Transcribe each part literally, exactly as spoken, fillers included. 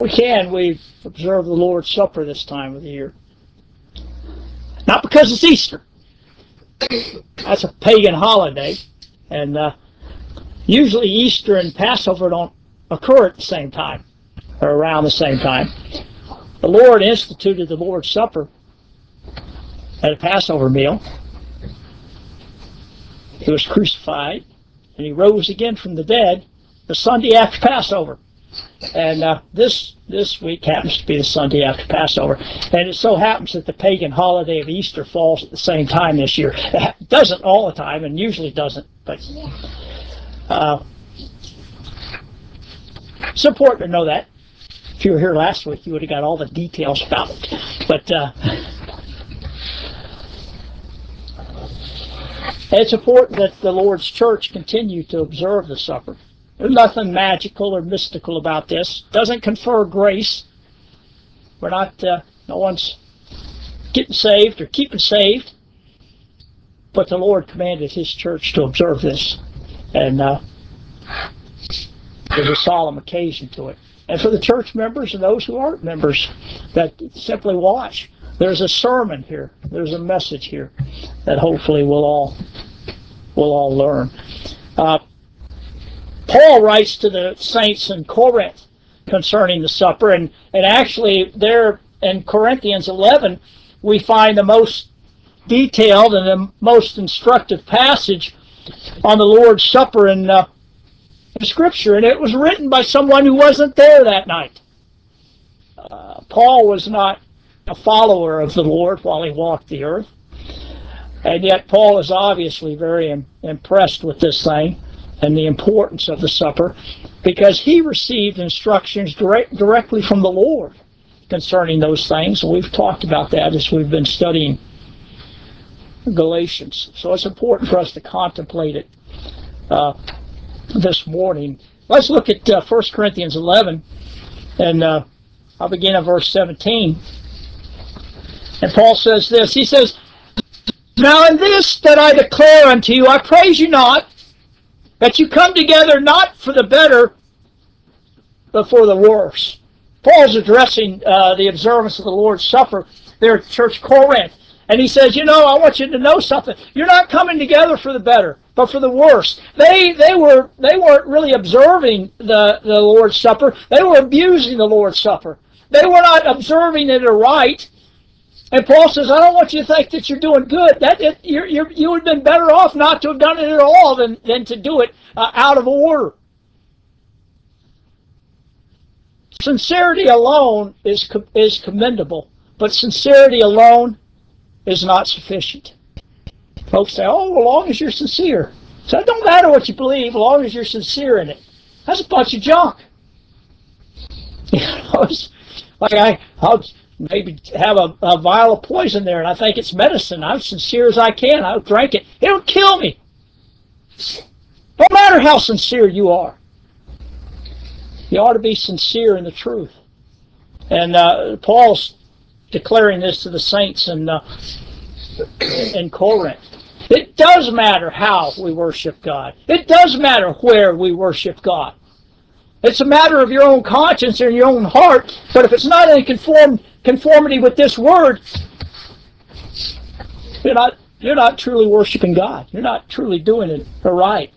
we can, we observe the Lord's Supper this time of the year. Not because it's Easter. That's a pagan holiday. And uh, usually Easter and Passover don't occur at the same time, or around the same time. The Lord instituted the Lord's Supper at a Passover meal. He was crucified, and he rose again from the dead the Sunday after Passover. And uh, this this week happens to be the Sunday after Passover. And it so happens that the pagan holiday of Easter falls at the same time this year. It doesn't all the time, and usually doesn't. But uh, it's important to know that. If you were here last week, you would have got all the details about it. But uh, it's important that the Lord's church continue to observe the supper. There's nothing magical or mystical about this. It doesn't confer grace. We're not, uh, no one's getting saved or keeping saved. But the Lord commanded His church to observe this. And uh, there's a solemn occasion to it. And for the church members and those who aren't members that simply watch, there's a sermon here. There's a message here that hopefully we'll all, we'll all learn. Uh, Paul writes to the saints in Corinth concerning the supper, and, and actually there in Corinthians eleven we find the most detailed and the most instructive passage on the Lord's Supper in, uh, in Scripture, and it was written by someone who wasn't there that night. Uh, Paul was not a follower of the Lord while he walked the earth, and yet Paul is obviously very im- impressed with this thing and the importance of the supper, because he received instructions direct, directly from the Lord concerning those things. And we've talked about that as we've been studying Galatians. So it's important for us to contemplate it uh, this morning. Let's look at uh, First Corinthians eleven, and uh, I'll begin at verse seventeen. And Paul says this, he says, "Now in this that I declare unto you, I praise you not, that you come together not for the better, but for the worse." Paul's addressing uh, the observance of the Lord's Supper there at Church Corinth. And he says, you know, I want you to know something. You're not coming together for the better, but for the worse. They they were they weren't really observing the, the Lord's Supper. They were abusing the Lord's Supper. They were not observing it aright. And Paul says, I don't want you to think that you're doing good. That it, you're, you're, you would have been better off not to have done it at all than, than to do it uh, out of order. Sincerity alone is is commendable, but sincerity alone is not sufficient. Folks say, oh, as long as you're sincere. So it don't matter what you believe, as long as you're sincere in it. That's a bunch of junk. You know, it's like I, I'll maybe have a, a vial of poison there, and I think it's medicine. I'm sincere as I can. I'll drink it. It'll kill me. No matter how sincere you are. You ought to be sincere in the truth. And uh, Paul's declaring this to the saints in, uh, in Corinth. It does matter how we worship God. It does matter where we worship God. It's a matter of your own conscience and your own heart, but if it's not in conform, conformity with this word, you're not, you're not truly worshiping God. You're not truly doing it right.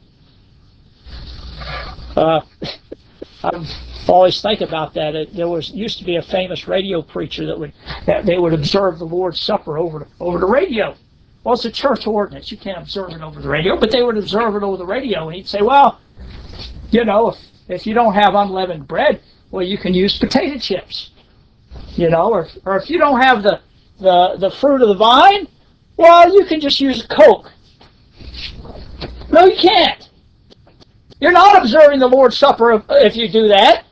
Uh, I always think about that. It, there was used to be a famous radio preacher that would that they would observe the Lord's Supper over over the radio. Well, it's a church ordinance. You can't observe it over the radio, but they would observe it over the radio. And he'd say, well, you know, if, if you don't have unleavened bread, well, you can use potato chips. You know, or or if you don't have the, the, the fruit of the vine, well, you can just use Coke. No, you can't. You're not observing the Lord's Supper if, if you do that.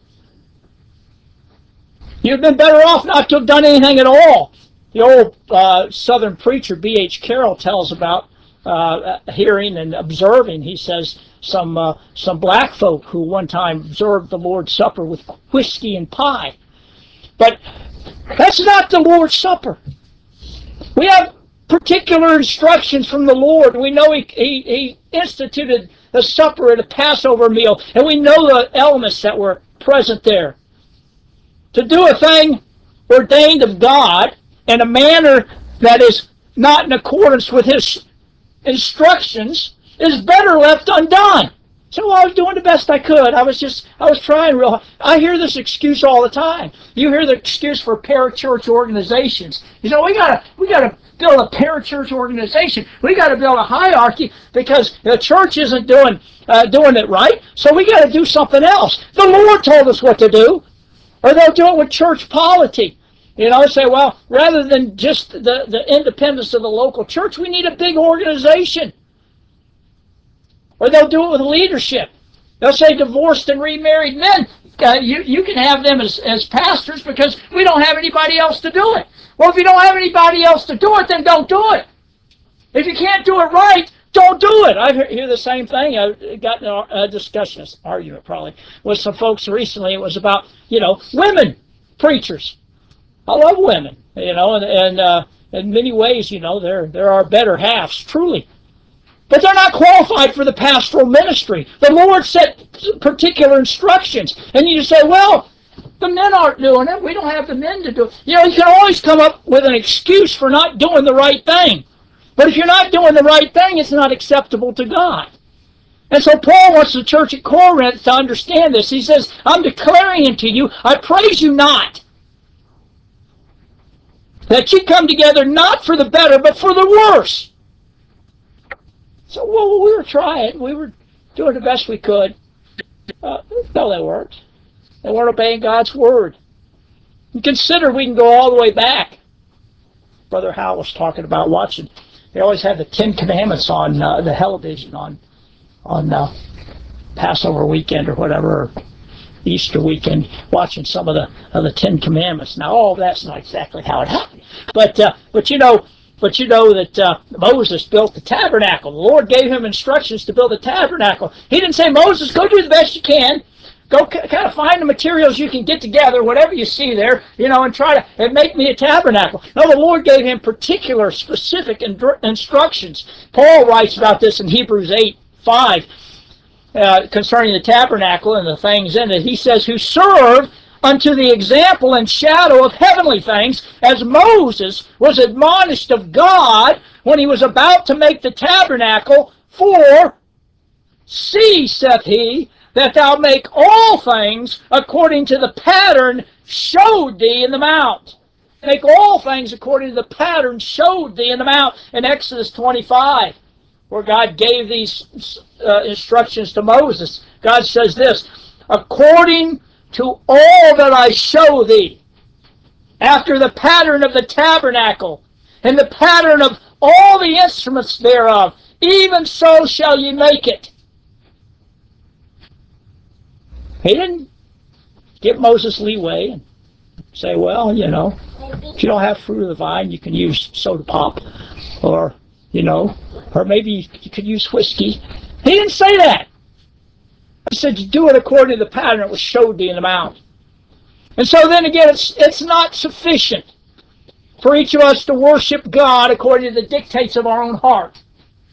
You've been better off not to have done anything at all. The old uh, Southern preacher B H Carroll tells about uh, hearing and observing. He says some uh, some black folk who one time observed the Lord's Supper with whiskey and pie. But that's not the Lord's Supper. We have particular instructions from the Lord. We know He, he, he instituted the supper at a Passover meal, and we know the elements that were present there. to do a thing ordained of God in a manner that is not in accordance with His instructions is better left undone. So well, I was doing the best I could. I was just, I was trying real hard. I hear this excuse all the time. You hear the excuse for parachurch organizations. You know, we gotta, we gotta build a parachurch organization. We gotta build a hierarchy because the church isn't doing, uh, doing it right. So we gotta do something else. The Lord told us what to do. Or they'll do it with church polity. You know, say, well, rather than just the, the independence of the local church, we need a big organization. Or they'll do it with leadership. They'll say divorced and remarried men, uh, you, you can have them as, as pastors because we don't have anybody else to do it. Well, if you don't have anybody else to do it, then don't do it. If you can't do it right, don't do it. I hear the same thing. I got in a discussion, an argument probably, with some folks recently. It was about, you know, women preachers. I love women, you know, and, and uh, in many ways, you know, they're, they're our better halves, truly. But they're not qualified for the pastoral ministry. The Lord set particular instructions. And you say, well, the men aren't doing it. We don't have the men to do it. You know, you can always come up with an excuse for not doing the right thing. But if you're not doing the right thing, it's not acceptable to God. And so Paul wants the church at Corinth to understand this. He says, I'm declaring unto you, I praise you not, that you come together not for the better, but for the worse. So, well, we were trying. We were doing the best we could. Uh, no, that worked. They weren't obeying God's word. And consider we can go all the way back. Brother Hal was talking about watching. They always had the Ten Commandments on uh, the television on on uh, Passover weekend or whatever, or Easter weekend, watching some of the of the Ten Commandments. Now, all of that's not exactly how it happened, but uh, but you know. But you know that uh, Moses built the tabernacle. The Lord gave him instructions to build the tabernacle. He didn't say, Moses, go do the best you can. Go c- kind of find the materials you can get together, whatever you see there, you know, and try to and make me a tabernacle. No, the Lord gave him particular, specific in- instructions. Paul writes about this in Hebrews eight five uh, concerning the tabernacle and the things in it. He says, who serve unto the example and shadow of heavenly things, as Moses was admonished of God when he was about to make the tabernacle. For, see, saith he, that thou make all things according to the pattern showed thee in the mount. Make all things according to the pattern showed thee in the mount in Exodus twenty-five, where God gave these uh, instructions to Moses. God says this, according to all that I show thee, after the pattern of the tabernacle, and the pattern of all the instruments thereof, even so shall ye make it. He didn't give Moses leeway and say, well, you know, if you don't have fruit of the vine, you can use soda pop, or, you know, or maybe you could use whiskey. He didn't say that. He said, you do it according to the pattern that was showed thee in the mount. And so then again, it's, it's not sufficient for each of us to worship God according to the dictates of our own heart.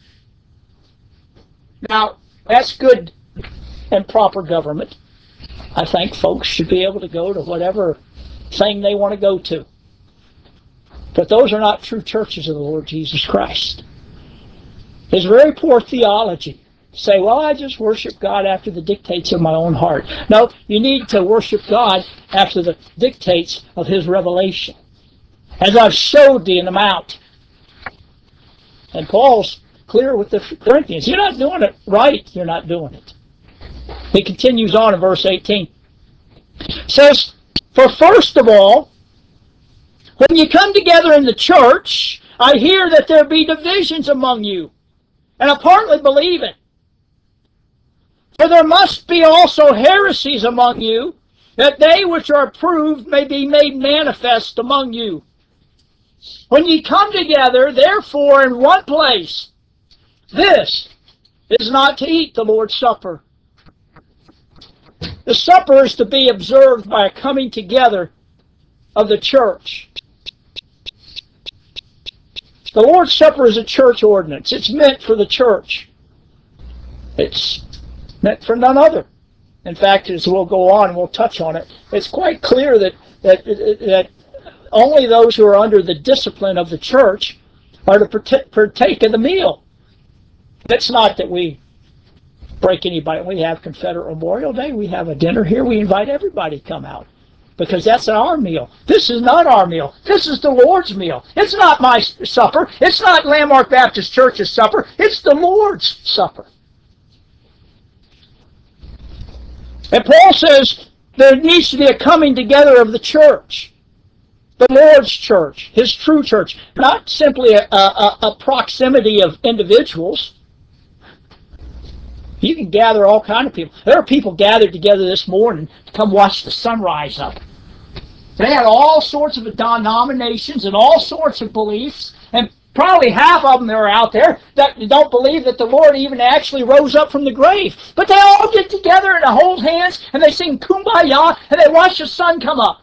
Now, that's good and proper government. I think folks should be able to go to whatever thing they want to go to. But those are not true churches of the Lord Jesus Christ. It's very poor theology. Say, well, I just worship God after the dictates of my own heart. No, you need to worship God after the dictates of His revelation, as I've showed thee in the mount. And Paul's clear with the Corinthians. You're not doing it right, you're not doing it. He continues on in verse eighteen. It says, for first of all, when you come together in the church, I hear that there be divisions among you, and I partly believe it. For there must be also heresies among you, that they which are approved may be made manifest among you. When ye come together, therefore, in one place, this is not to eat the Lord's Supper. The supper is to be observed by a coming together of the church. The Lord's Supper is a church ordinance. It's meant for the church. It's meant for none other. In fact, as we'll go on, we'll touch on it, it's quite clear that that, that only those who are under the discipline of the church are to partake of the meal. It's not that we break anybody. We have Confederate Memorial Day. We have a dinner here. We invite everybody to come out because that's our meal. This is not our meal. This is the Lord's meal. It's not my supper. It's not Landmark Baptist Church's supper. It's the Lord's supper. And Paul says there needs to be a coming together of the church, the Lord's church, His true church, not simply a, a, a proximity of individuals. You can gather all kinds of people. There are people gathered together this morning to come watch the sun rise up. They had all sorts of denominations and all sorts of beliefs, and probably half of them that are out there that don't believe that the Lord even actually rose up from the grave. But they all get together and they hold hands and they sing Kumbaya and they watch the sun come up.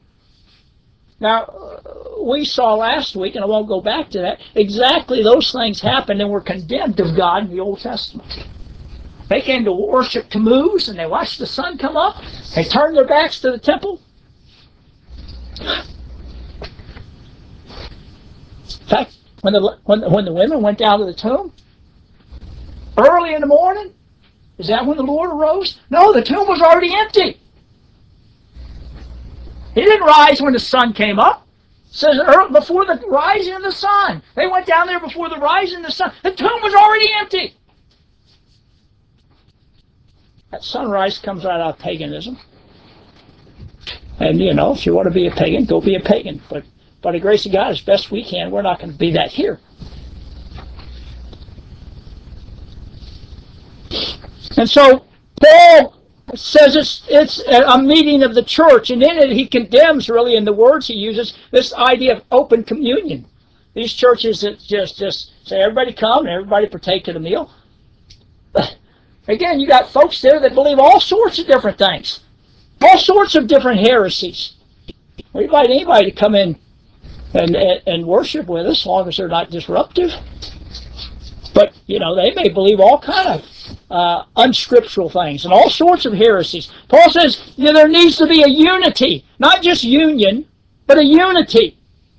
Now, we saw last week, and I won't go back to that, exactly those things happened and were condemned of God in the Old Testament. They came to worship Tammuz, and they watched the sun come up. They turned their backs to the temple. In fact, when the, when, when the women went down to the tomb, early in the morning, is that when the Lord arose? No, the tomb was already empty. He didn't rise when the sun came up. It says before the rising of the sun. They went down there before the rising of the sun. The tomb was already empty. That sunrise comes right out of paganism. And, you know, if you want to be a pagan, go be a pagan. But by the grace of God, as best we can, we're not going to be that here. And so, Paul says it's, it's a meeting of the church, and in it he condemns, really, in the words he uses, this idea of open communion. These churches that just, just say, everybody come and everybody partake of the meal. Again, you got folks there that believe all sorts of different things, all sorts of different heresies. We invite anybody to come in and, and, and worship with us, as long as they're not disruptive. But, you know, they may believe all kind of uh, unscriptural things and all sorts of heresies. Paul says, you know, there needs to be a unity, not just union, but a unity.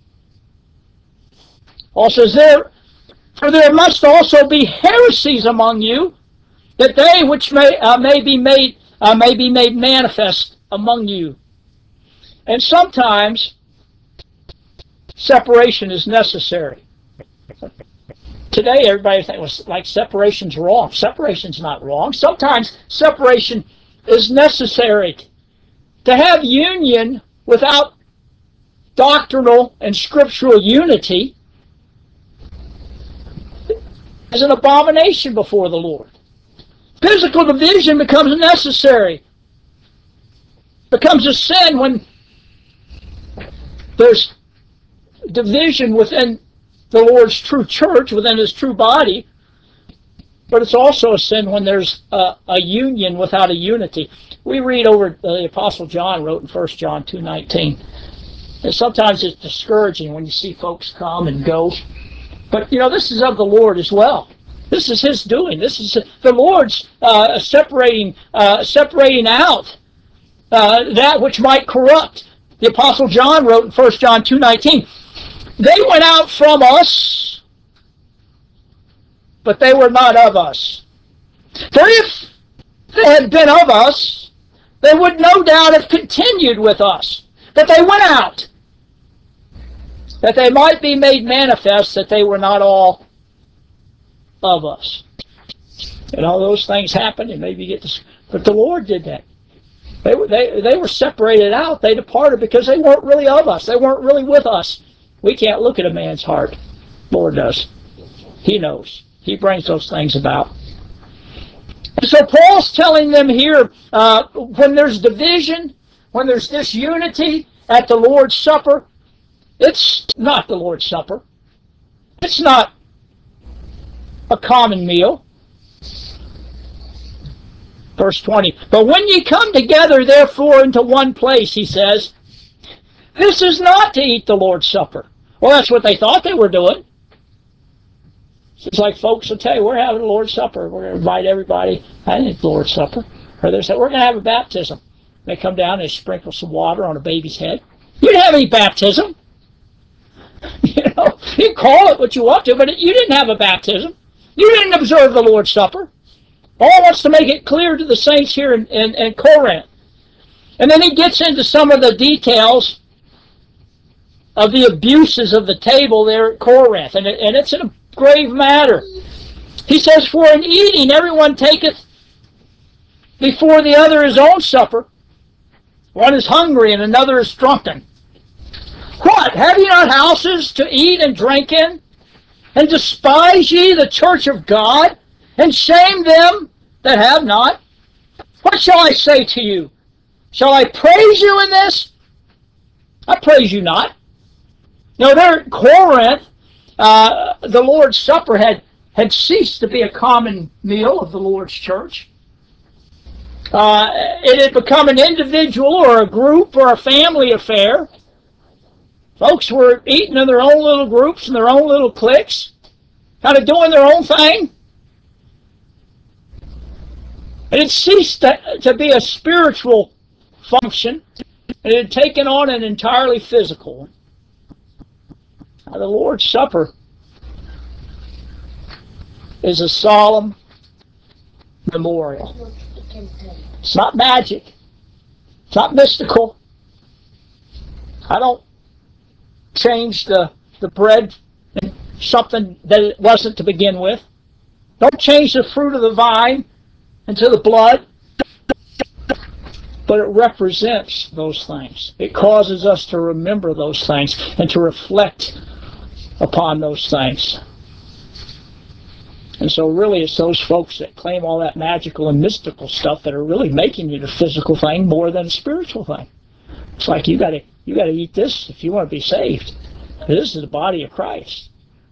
Paul says, there, for there must also be heresies among you, that they which may uh, may be made uh, may be made manifest among you. And sometimes separation is necessary. Today, everybody thinks like separation's wrong. Separation's not wrong. Sometimes separation is necessary. To have union without doctrinal and scriptural unity is an abomination before the Lord. Physical division becomes necessary. Becomes a sin when there's division within the Lord's true church, within His true body. But it's also a sin when there's a, a union without a unity. We read over, uh, the Apostle John wrote in First John two nineteen. And sometimes it's discouraging when you see folks come and go. But, you know, this is of the Lord as well. This is His doing. This is the Lord's uh, separating uh, separating out uh, that which might corrupt. The Apostle John wrote in First John two nineteen, they went out from us, but they were not of us. For if they had been of us, they would no doubt have continued with us. But they went out, that they might be made manifest that they were not all of us. And all those things happen, and maybe you get this, but the Lord did that. They were they they were separated out. They departed because they weren't really of us. They weren't really with us. We can't look at a man's heart. The Lord does. He knows. He brings those things about. And so Paul's telling them here, uh, when there's division, when there's disunity at the Lord's Supper, it's not the Lord's Supper. It's not a common meal. Verse twenty, but when ye come together, therefore, into one place, he says, this is not to eat the Lord's Supper. Well, that's what they thought they were doing. It's like folks will tell you, we're having the Lord's Supper. We're going to invite everybody. I didn't eat the Lord's Supper. Or they say, we're going to have a baptism. They come down and they sprinkle some water on a baby's head. You didn't have any baptism. You know, you can call it what you want to, but you didn't have a baptism. You didn't observe the Lord's Supper. Paul wants to make it clear to the saints here in, in, in Corinth. And then he gets into some of the details of the abuses of the table there at Corinth. And, it, and it's a grave matter. He says, for in eating everyone taketh before the other his own supper. One is hungry and another is drunken. What? Have ye not houses to eat and drink in? And despise ye the church of God? And shame them that have not? What shall I say to you? Shall I praise you in this? I praise you not. You know, there at Corinth, uh, the Lord's Supper had, had ceased to be a common meal of the Lord's church. Uh, it had become an individual or a group or a family affair. Folks were eating in their own little groups and their own little cliques, kind of doing their own thing. And it ceased to, to be a spiritual function, and it had taken on an entirely physical one. Now, the Lord's Supper is a solemn memorial. It's not magic. It's not mystical. I don't change the, the bread into something that it wasn't to begin with. Don't change the fruit of the vine into the blood. But it represents those things. It causes us to remember those things and to reflect upon those things. And so really it's those folks that claim all that magical and mystical stuff that are really making it a physical thing more than a spiritual thing. It's like you gotta you gotta eat this if you want to be saved. This is the body of Christ.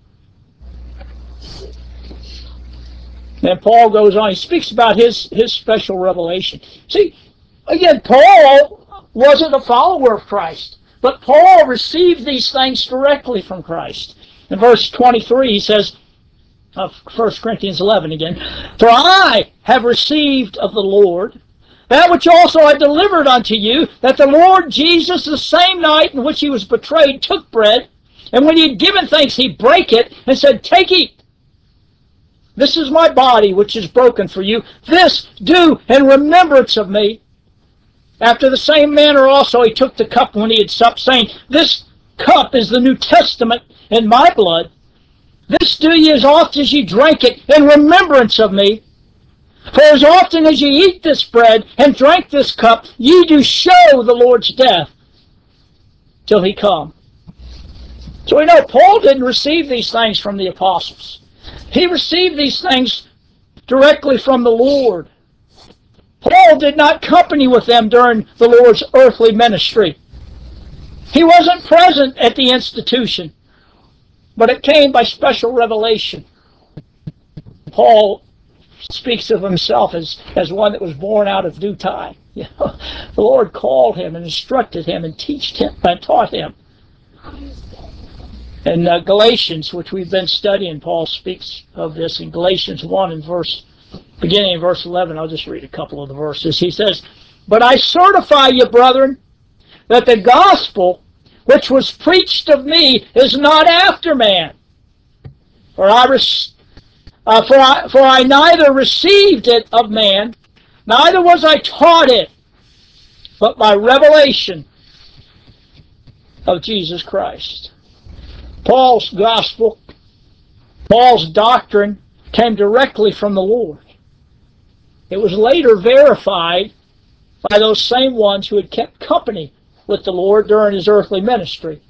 And Paul goes on, he speaks about his, his special revelation. See, again, Paul wasn't a follower of Christ, but Paul received these things directly from Christ. In verse twenty-three, he says, of First Corinthians eleven again, for I have received of the Lord that which also I delivered unto you, that the Lord Jesus, the same night in which he was betrayed, took bread, and when he had given thanks, he brake it, and said, take, eat. This is my body, which is broken for you. This do in remembrance of me. After the same manner also he took the cup when he had supped, saying, this cup is the New Testament in my blood. This do ye as often as ye drink it in remembrance of me. For as often as ye eat this bread and drink this cup, ye do show the Lord's death till he come. So we know Paul didn't receive these things from the apostles. He received these things directly from the Lord. Paul did not company with them during the Lord's earthly ministry. He wasn't present at the institution, but it came by special revelation. Paul speaks of himself as, as one that was born out of due time. You know, the Lord called him and instructed him and teached him and taught him. In uh, Galatians, which we've been studying, Paul speaks of this in Galatians one and verse, beginning in verse eleven. I'll just read a couple of the verses. He says, but I certify you, brethren, that the gospel which was preached of me is not after man. For I, uh, for I, for I neither received it of man, neither was I taught it, but by revelation of Jesus Christ. Paul's gospel, Paul's doctrine came directly from the Lord. It was later verified by those same ones who had kept company with the Lord during his earthly ministry.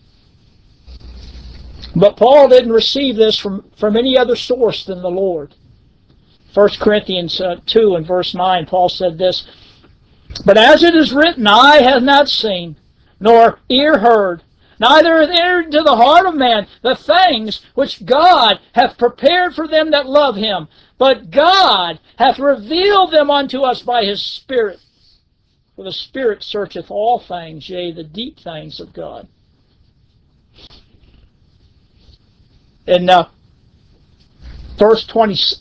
But Paul didn't receive this from, from any other source than the Lord. First Corinthians uh, two and verse nine, Paul said this, but as it is written, eye hath not seen, nor ear heard, neither hath entered into the heart of man the things which God hath prepared for them that love him. But God hath revealed them unto us by his Spirit. For the Spirit searcheth all things, yea, the deep things of God. In uh, verse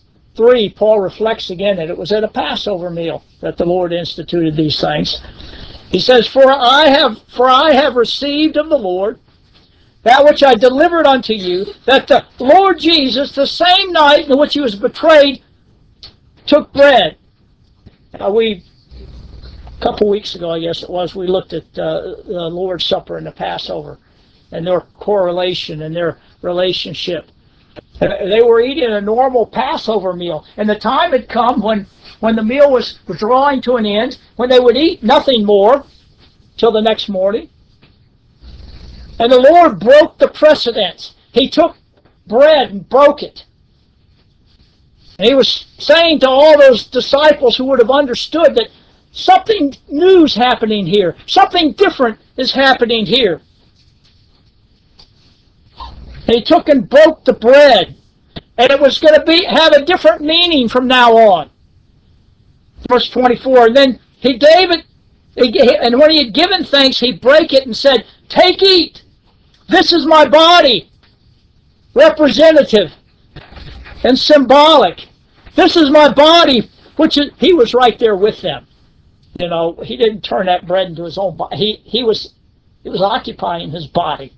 twenty-three, Paul reflects again that it was at a Passover meal that the Lord instituted these things. He says, For I have for I have received of the Lord that which I delivered unto you, that the Lord Jesus, the same night in which he was betrayed, took bread. Now we, a couple weeks ago, I guess it was, we looked at uh, the Lord's Supper and the Passover and their correlation and their relationship. And they were eating a normal Passover meal, and the time had come when, when the meal was drawing to an end, when they would eat nothing more till the next morning. And the Lord broke the precedence. He took bread and broke it. And he was saying to all those disciples who would have understood that something new is happening here. Something different is happening here. And he took and broke the bread. And it was going to be have a different meaning from now on. Verse twenty-four, and then he gave it, and when he had given thanks, he brake it and said, Take, eat. This is my body, representative and symbolic. This is my body, which is, he was right there with them. You know, he didn't turn that bread into his own body. He, he, was, he was occupying his body.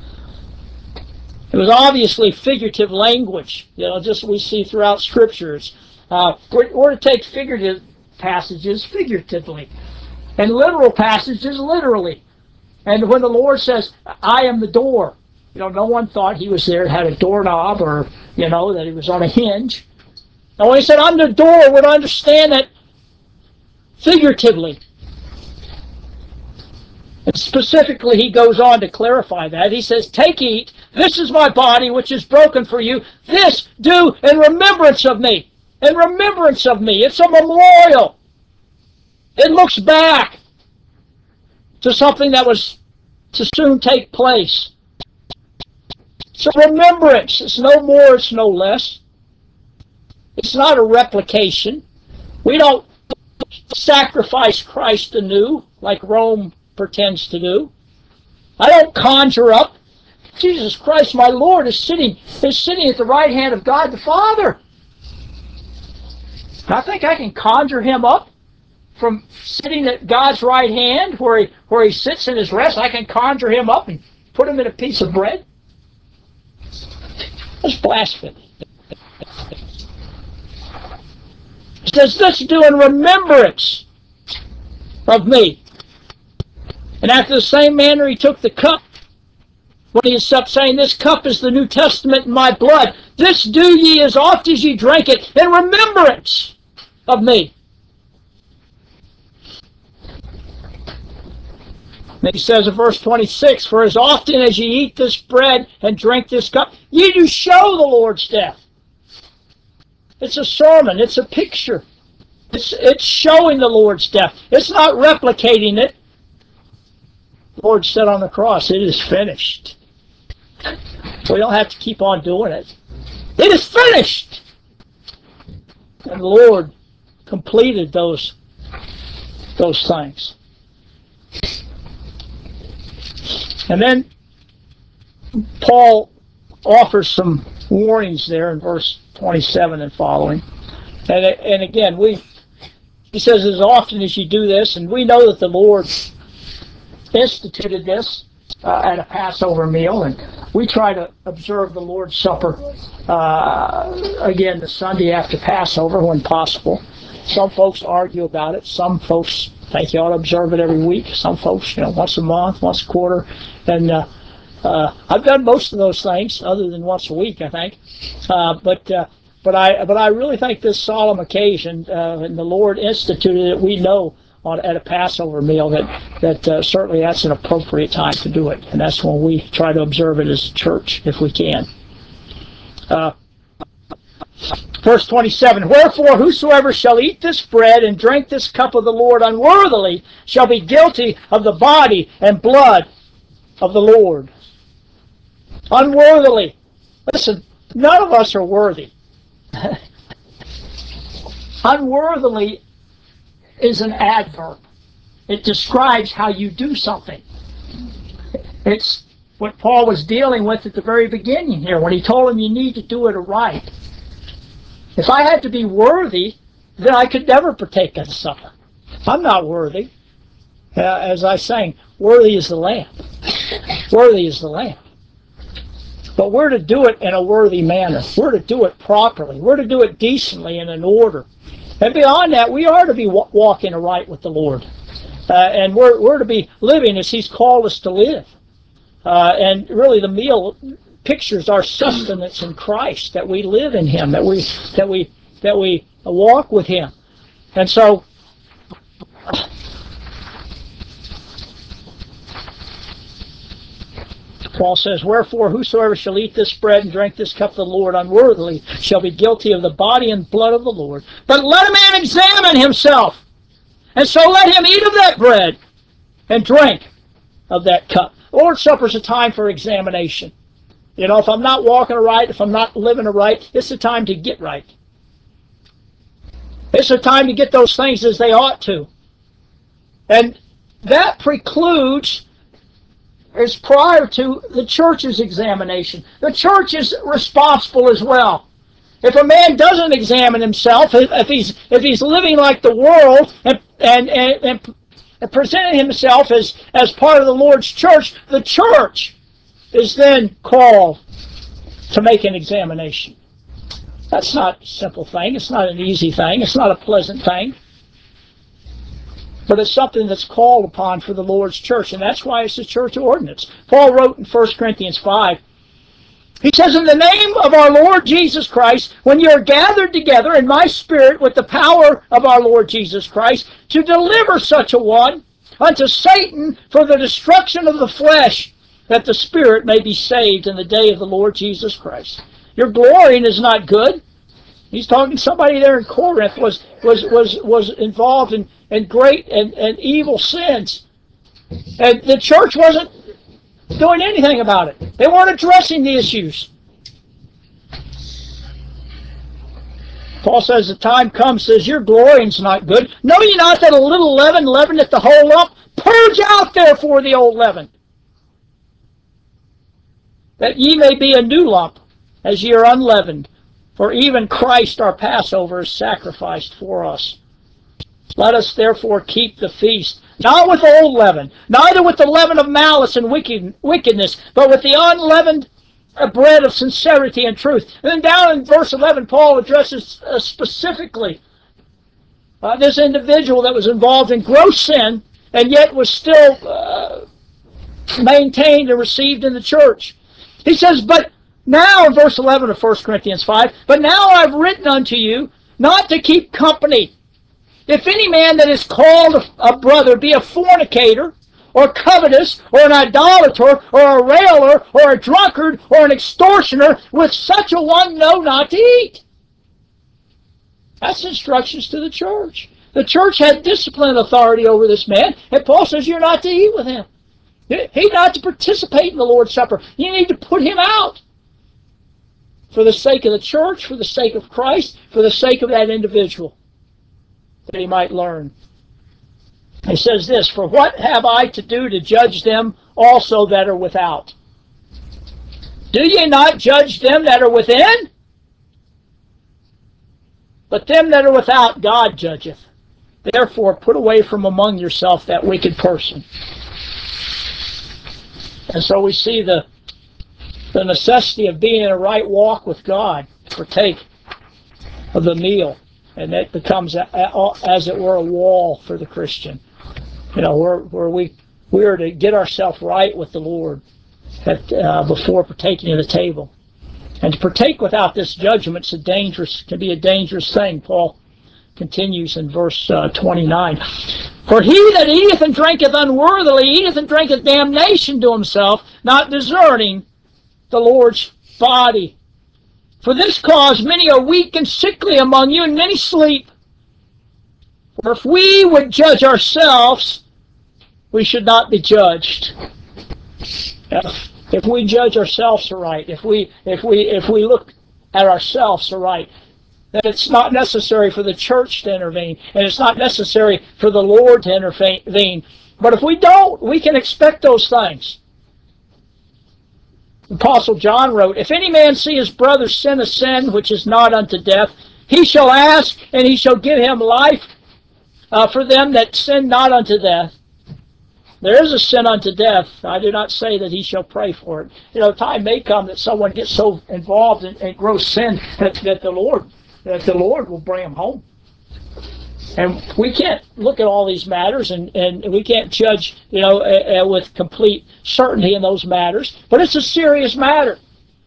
It was obviously figurative language, you know, just we see throughout Scriptures. Uh, we're, we're to take figurative passages figuratively, and literal passages literally. And when the Lord says, I am the door, you know, no one thought he was there, had a doorknob, or, you know, that he was on a hinge. And when he said, I'm the door, we're to understand that figuratively. And specifically, he goes on to clarify that. He says, Take, eat. This is my body, which is broken for you. This do in remembrance of me. In remembrance of me. It's a memorial. It looks back to something that was to soon take place. It's a remembrance. It's no more, it's no less. It's not a replication. We don't sacrifice Christ anew like Rome pretends to do. I don't conjure up Jesus Christ, my Lord, is sitting is sitting at the right hand of God the Father. I think I can conjure him up from sitting at God's right hand where he, where he sits in his rest. I can conjure him up and put him in a piece of bread. That's blasphemy. It says, this do in remembrance of me. And after the same manner he took the cup when he had supped, saying, This cup is the New Testament in my blood. This do ye as oft as ye drink it in remembrance of me. And he says in verse twenty-six, For as often as ye eat this bread and drink this cup, ye do show the Lord's death. It's a sermon. It's a picture. It's, it's showing the Lord's death. It's not replicating it. The Lord said on the cross, It is finished. We don't have to keep on doing it. It is finished. And the Lord completed those, those things. And then Paul offers some warnings there in verse twenty-seven and following. And, and again, we he says, as often as you do this, and we know that the Lord instituted this uh, at a Passover meal, and we try to observe the Lord's Supper uh, again the Sunday after Passover when possible. Some folks argue about it. Some folks think you ought to observe it every week. Some folks, you know, once a month, once a quarter. And uh, uh, I've done most of those things, other than once a week, I think. Uh, but uh, but I but I really think this solemn occasion, uh, and the Lord instituted it, we know on at a Passover meal that that uh, certainly that's an appropriate time to do it, and that's when we try to observe it as a church if we can. Uh, Verse twenty-seven, Wherefore whosoever shall eat this bread and drink this cup of the Lord unworthily shall be guilty of the body and blood of the Lord. Unworthily. Listen, none of us are worthy. Unworthily is an adverb. It describes how you do something. It's what Paul was dealing with at the very beginning here when he told him you need to do it right. If I had to be worthy, then I could never partake of the supper. I'm not worthy. Uh, as I sang, worthy is the Lamb. Worthy is the Lamb. But we're to do it in a worthy manner. We're to do it properly. We're to do it decently and in order. And beyond that, we are to be walking aright with the Lord. Uh, and we're, we're to be living as He's called us to live. Uh, and really the meal pictures our sustenance in Christ, that we live in Him, that we, that we, that we walk with Him. And so, Paul says, wherefore whosoever shall eat this bread and drink this cup of the Lord unworthily shall be guilty of the body and blood of the Lord. But let a man examine himself, and so let him eat of that bread and drink of that cup. The Lord's Supper is a time for examination. You know, if I'm not walking right, if I'm not living right, it's a time to get right. It's a time to get those things as they ought to. And that precludes, is prior to the church's examination. The church is responsible as well. If a man doesn't examine himself, if he's if he's living like the world and and and, and presenting himself as as part of the Lord's church, the church is then called to make an examination. That's not a simple thing. It's not an easy thing. It's not a pleasant thing. But it's something that's called upon for the Lord's church, and that's why it's a church ordinance. Paul wrote in First Corinthians five, he says, in the name of our Lord Jesus Christ, when you are gathered together in my spirit with the power of our Lord Jesus Christ, to deliver such a one unto Satan for the destruction of the flesh, that the spirit may be saved in the day of the Lord Jesus Christ. Your glorying is not good. He's talking to somebody there in Corinth was was was was involved in, in great and, and evil sins. And the church wasn't doing anything about it. They weren't addressing the issues. Paul says the time comes, says, your glorying's not good. Know ye not that a little leaven leaveneth the whole lump? Purge out therefore the old leaven, that ye may be a new lump, as ye are unleavened. For even Christ our Passover is sacrificed for us. Let us therefore keep the feast, not with old leaven, neither with the leaven of malice and wicked, wickedness, but with the unleavened bread of sincerity and truth. And then down in verse eleven, Paul addresses uh, specifically uh, this individual that was involved in gross sin, and yet was still uh, maintained and received in the church. He says, but now, in verse eleven of First Corinthians five, but now I've written unto you not to keep company. If any man that is called a brother be a fornicator, or covetous, or an idolater, or a railer, or a drunkard, or an extortioner, with such a one know not to eat. That's instructions to the church. The church had discipline authority over this man, and Paul says you're not to eat with him. He's not to participate in the Lord's Supper. You need to put him out. For the sake of the church, for the sake of Christ, for the sake of that individual, that he might learn. He says this, for what have I to do to judge them also that are without? Do ye not judge them that are within? But them that are without God judgeth. Therefore put away from among yourself that wicked person. And so we see the the necessity of being in a right walk with God, partake of the meal, and that becomes, a, a, as it were, a wall for the Christian. You know, where, where we we are to get ourselves right with the Lord at, uh, before partaking of the table. And to partake without this judgment is a dangerous, can be a dangerous thing. Paul continues in verse uh, twenty-nine. For he that eateth and drinketh unworthily eateth and drinketh damnation to himself, not discerning the Lord's body. For this cause many are weak and sickly among you, and many sleep. For if we would judge ourselves, we should not be judged. If we judge ourselves aright, if we if we if we look at ourselves aright, then it's not necessary for the church to intervene, and it's not necessary for the Lord to intervene. But if we don't, we can expect those things. The Apostle John wrote, if any man see his brother sin a sin which is not unto death, he shall ask, and he shall give him life uh, for them that sin not unto death. there is a sin unto death. I do not say that he shall pray for it. You know, time may come that someone gets so involved in, in gross sin that, that the Lord that the Lord will bring them home. And we can't look at all these matters, and, and we can't judge, you know, uh, uh, with complete certainty in those matters. But it's a serious matter.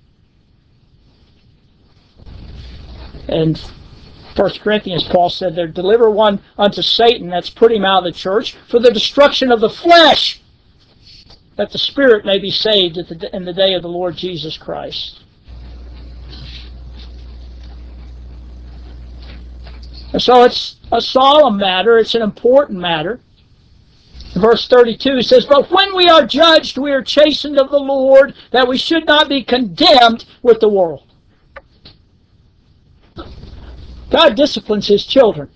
And First Corinthians, Paul said, there, deliver one unto Satan, that's put him out of the church, for the destruction of the flesh, that the spirit may be saved at the, in the day of the Lord Jesus Christ. And so it's a solemn matter, it's an important matter. Verse thirty-two says, but when we are judged, we are chastened of the Lord, that we should not be condemned with the world. God disciplines his children.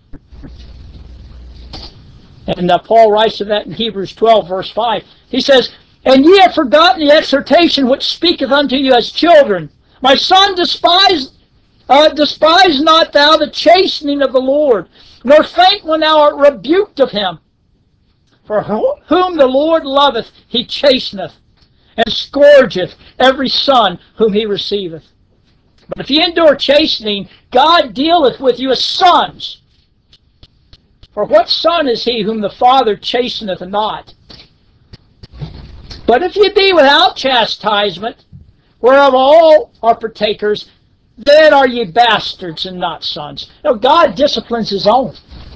And uh, Paul writes of that in Hebrews twelve, verse five. He says, and ye have forgotten the exhortation which speaketh unto you as children. My son, despise, uh, despise not thou the chastening of the Lord, nor faint when thou art rebuked of him. For whom the Lord loveth, he chasteneth, and scourgeth every son whom he receiveth. But if ye endure chastening, God dealeth with you as sons. For what son is he whom the Father chasteneth not? But if ye be without chastisement, whereof all are partakers, then are ye bastards and not sons. You know, God disciplines his own.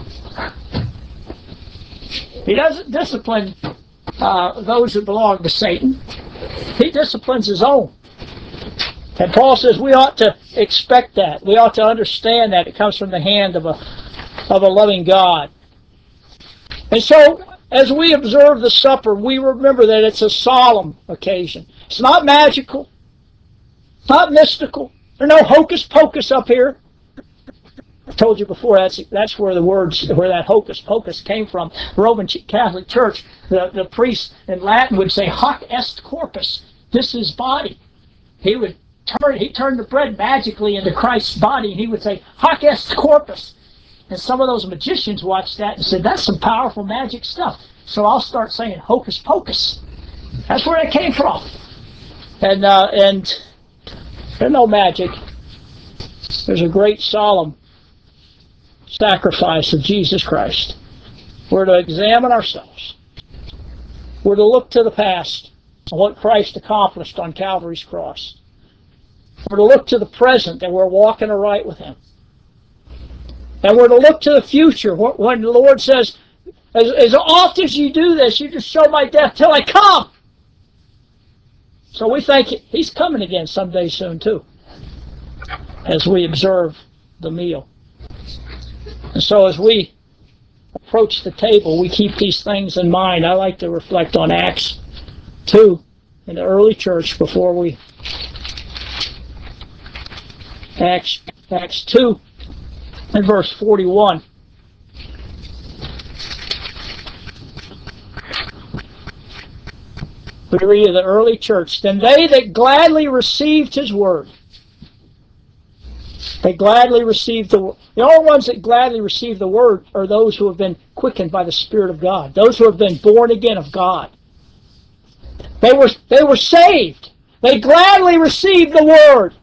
He doesn't discipline uh, those who belong to Satan. He disciplines his own. And Paul says we ought to expect that. We ought to understand that. It comes from the hand of a, of a loving God. And so, as we observe the supper, we remember that it's a solemn occasion. It's not magical. It's not mystical. There's no hocus pocus up here. I told you before, that's that's where the words, where that hocus pocus came from. The Roman Catholic Church, the, the priest in Latin would say, hoc est corpus. This is body. He would turn, he turned the bread magically into Christ's body, and he would say, hoc est corpus. And some of those magicians watched that and said, that's some powerful magic stuff. So I'll start saying hocus pocus. That's where it came from. And, uh, and there's no magic. There's a great solemn sacrifice of Jesus Christ. We're to examine ourselves. We're to look to the past and what Christ accomplished on Calvary's cross. We're to look to the present that we're walking aright with him. And we're to look to the future when the Lord says, as, as often as you do this, you just show my death till I come. So we think he's coming again someday soon too, as we observe the meal. And so as we approach the table, we keep these things in mind. I like to reflect on Acts two in the early church before we... Acts, Acts two and verse forty-one. We read of the early church. Then they that gladly received his word. They gladly received the word. The only ones that gladly receive the word are those who have been quickened by the Spirit of God. Those who have been born again of God. They were, they were saved. They gladly received the word.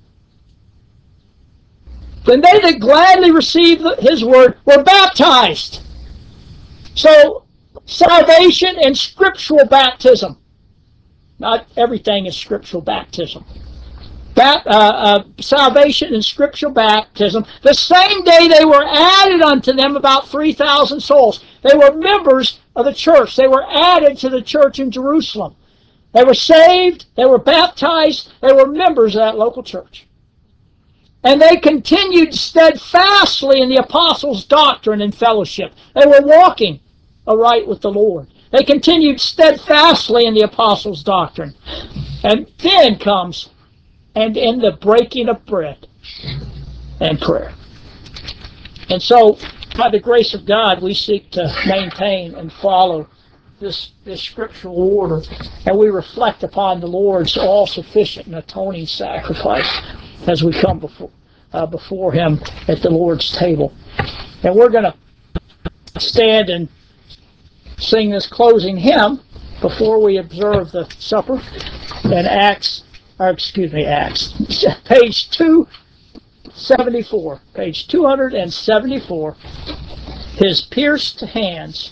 Then they that gladly received his word were baptized. So, salvation and scriptural baptism. Not everything is scriptural baptism. Bat, uh, uh, salvation and scriptural baptism. The same day they were added unto them about three thousand souls. They were members of the church. They were added to the church in Jerusalem. They were saved. They were baptized. They were members of that local church. And they continued steadfastly in the apostles' doctrine and fellowship. They were walking aright with the Lord. They continued steadfastly in the apostles' doctrine. And then comes, and in the breaking of bread and prayer. And so, by the grace of God, we seek to maintain and follow this, this scriptural order. And we reflect upon the Lord's all-sufficient and atoning sacrifice as we come before, uh, before him at the Lord's table. And we're going to stand and sing this closing hymn before we observe the supper in Acts, or excuse me, Acts, page two seventy-four, page two hundred seventy-four, His pierced hands.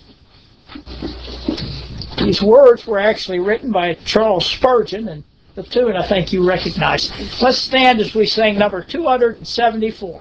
These words were actually written by Charles Spurgeon, and the tune I think you recognize. Let's stand as we sing number two hundred seventy-four.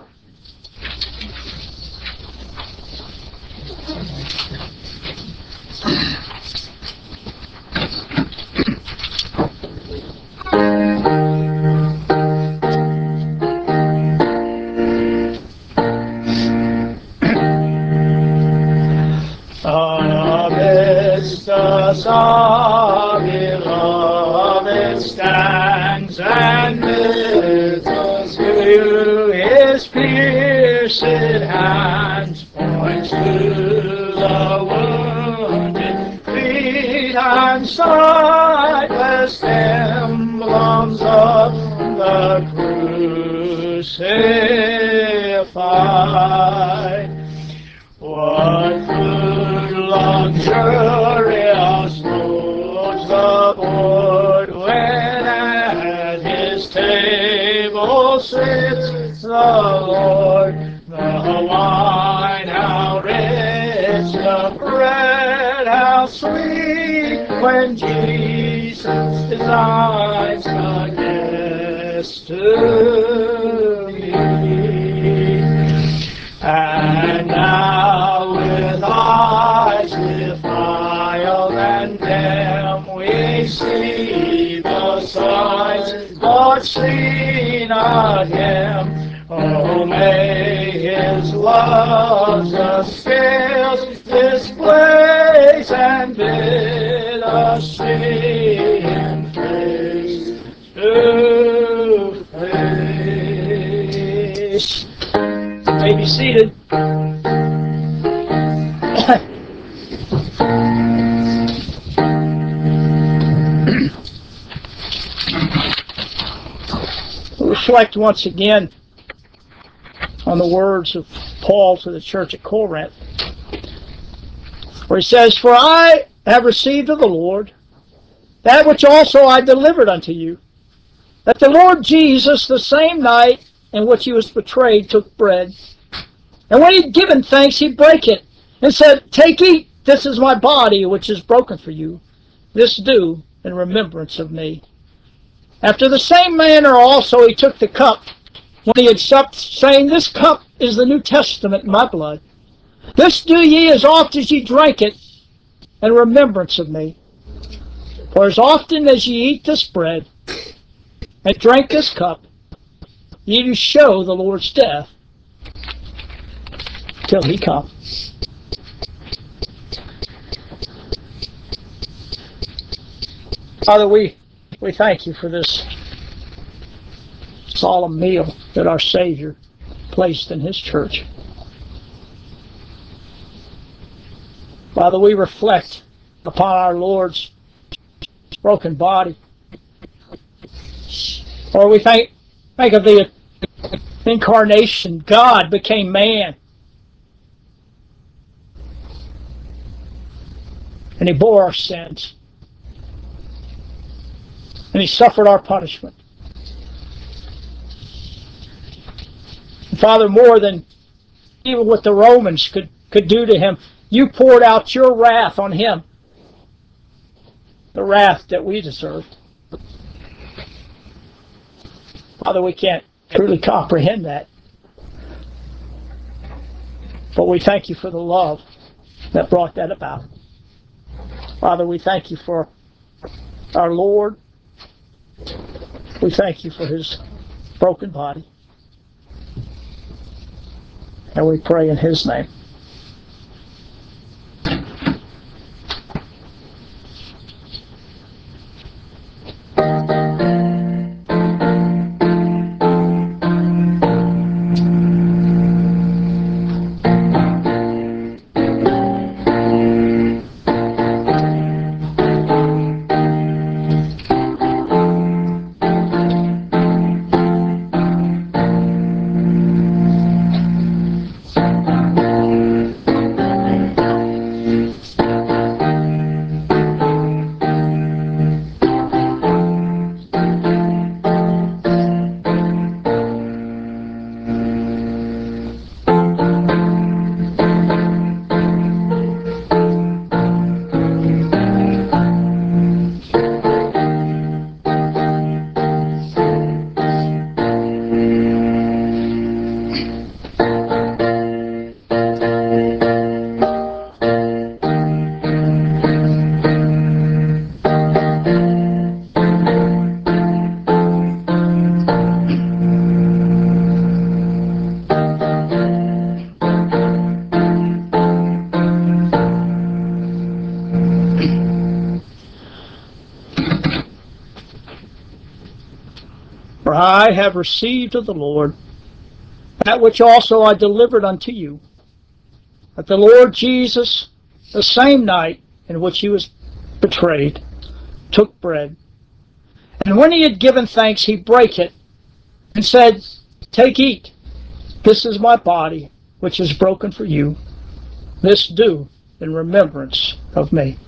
Amidst the song, beloved stands and listens to His pierced hands, points to the wounded feet and sightless emblems of the crucified. What food luxurious loads the board when at His table sits the Lord? The wine how rich, the bread how sweet, when Jesus designs the guest to meet. And now with eyes defiled and dim we see the signs but see not Him. Oh, may His love the scales displace and bid us see Him face to face. You may be seated. Reflect once again on the words of Paul to the church at Corinth, where he says, "For I have received of the Lord that which also I delivered unto you, that the Lord Jesus, the same night in which He was betrayed, took bread. And when He had given thanks, He brake it, and said, Take, eat, this is my body, which is broken for you. This do in remembrance of me. After the same manner also He took the cup, when He had supped, saying, This cup is the New Testament in my blood. This do ye as oft as ye drink it in remembrance of me. For as often as ye eat this bread and drink this cup, ye do show the Lord's death till He come." Father, we, we thank You for this solemn meal that our Savior placed in His church. Father, we reflect upon our Lord's broken body. Or we think, think of the incarnation. God became man. And He bore our sins. And He suffered our punishment. And Father, more than even what the Romans could, could do to Him, You poured out Your wrath on Him. The wrath that we deserved. Father, we can't truly comprehend that. But we thank You for the love that brought that about. Father, we thank You for our Lord. We thank You for His broken body. And we pray in His name. For I have received of the Lord that which also I delivered unto you, that the Lord Jesus, the same night in which he was betrayed, took bread. And when he had given thanks, he brake it, and said, Take, eat. This is my body, which is broken for you. This do in remembrance of me.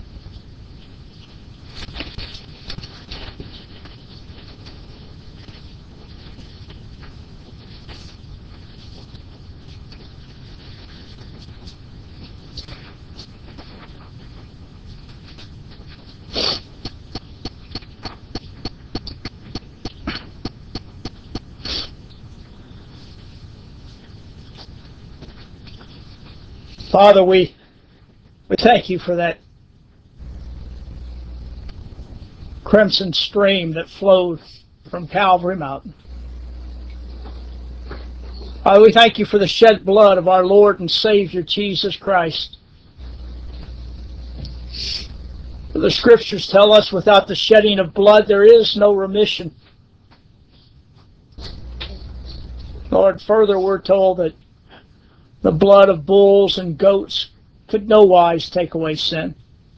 Father, we, we thank you for that crimson stream that flowed from Calvary Mountain. Father, we thank you for the shed blood of our Lord and Savior Jesus Christ. For the Scriptures tell us without the shedding of blood there is no remission. Lord, further we're told that the blood of bulls and goats could no wise take away sin.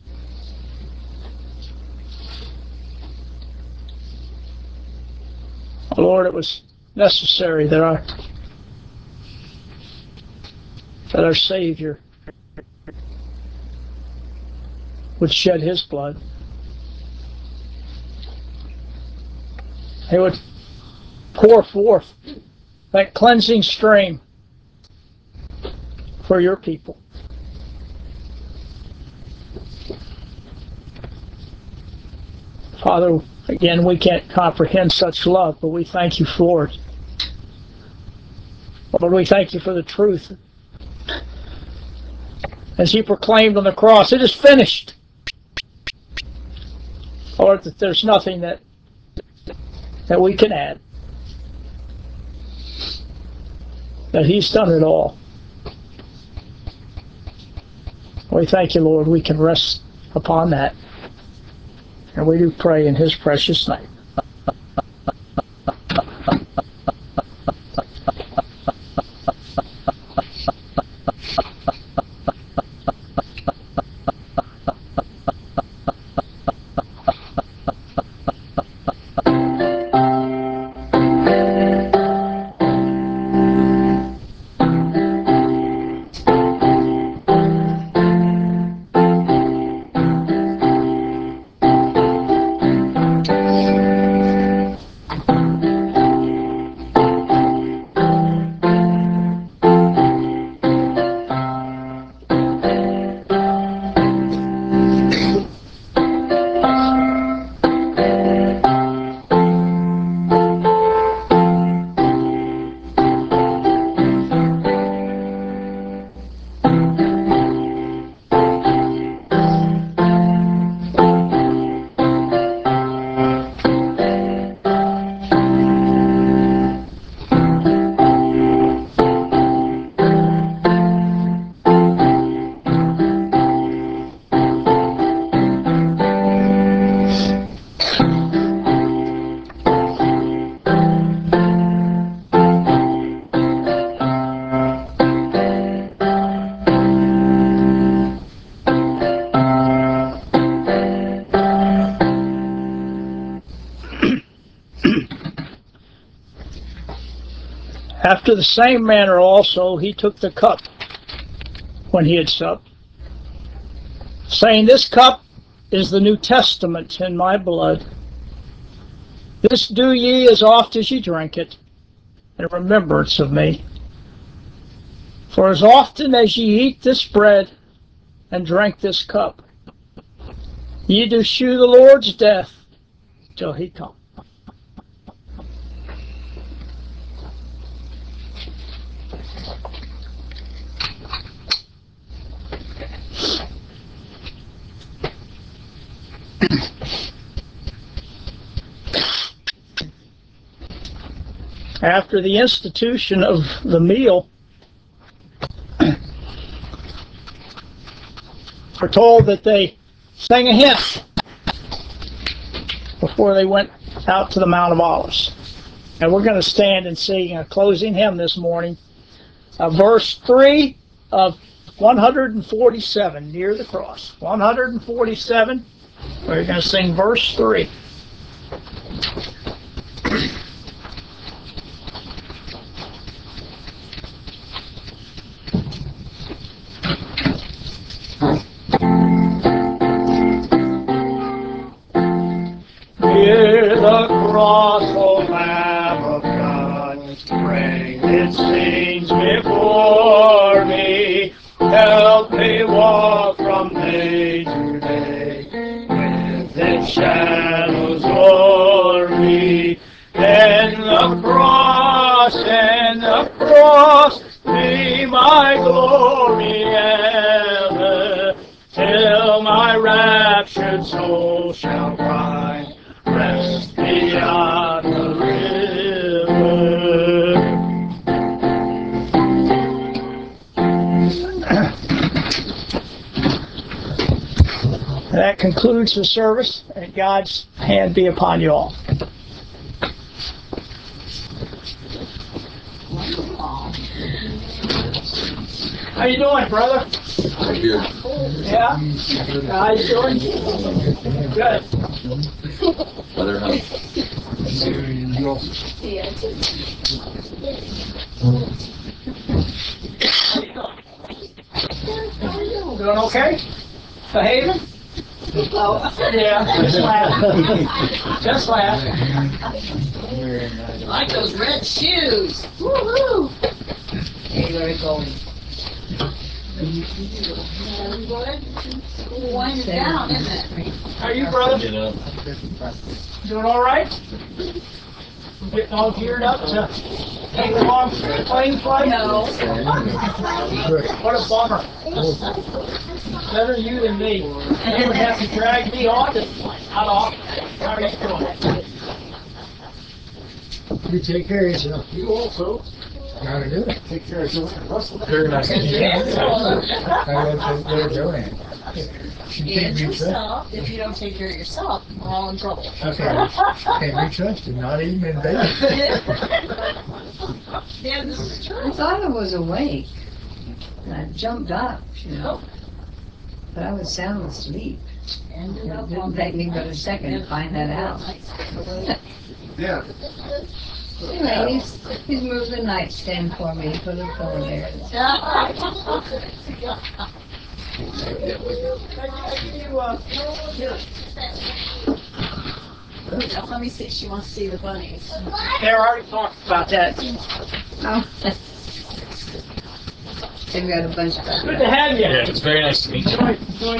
Lord, it was necessary that our that our Savior would shed his blood. He would pour forth that cleansing stream for your people. Father, again, we can't comprehend such love, but we thank you for it. Lord, we thank you for the truth. As he proclaimed on the cross, it is finished. Lord, that there's nothing that, that we can add. That he's done it all. We thank you, Lord, we can rest upon that. And we do pray in his precious name. After the same manner also he took the cup when he had supped, saying, This cup is the New Testament in my blood. This do ye as oft as ye drink it, in remembrance of me. For as often as ye eat this bread and drink this cup, ye do shew the Lord's death till he come. After the institution of the meal, we're told that they sang a hymn before they went out to the Mount of Olives. And we're going to stand and sing a closing hymn this morning. Uh, verse three of one hundred forty-seven, Near the Cross. one hundred forty-seven, we're going to sing verse three. Near the cross, O Lamb of God, bring its scenes before me. Help me walk from day to day, with its shadows o'er me. And the cross, and the cross, be my glory ever, till my raptured soul shall find rest beyond the river. That concludes the service, and God's hand be upon you all. How you doing, brother? I'm good. Yeah? How you doing? Good. Other help. Doing okay? Behaving? Oh, yeah, just laugh. Just laugh. I like those red shoes. Woohoo! Hey, where are you going? Winding down, isn't it? How are you, brother? Get up. Doing all right? Getting all geared up to take a long plane flight? No. What a bummer. Better you than me. You would have to drag me on this flight. How often? How are you doing? You take care of yourself. You also. Gotta do it. Take care of yourself. Russell. Very nice to meet you. I gotta take care of Joanne. She can't And be trusted. yourself. If you don't take care of yourself, we're all in trouble. Okay. Can't be trusted, not even in bed. Yeah, this is true. I thought I was awake. And I jumped up, you know. But I was sound asleep. And It didn't take me but a second to find that out. Yeah. Anyway, he's, he's moved the nightstand for me, put a pillow there. Let me see if she wants to see the bunnies. They already talked about that. Oh. They've got a bunch of. Good to have you. Yeah, it's very nice to meet you. Enjoy, enjoy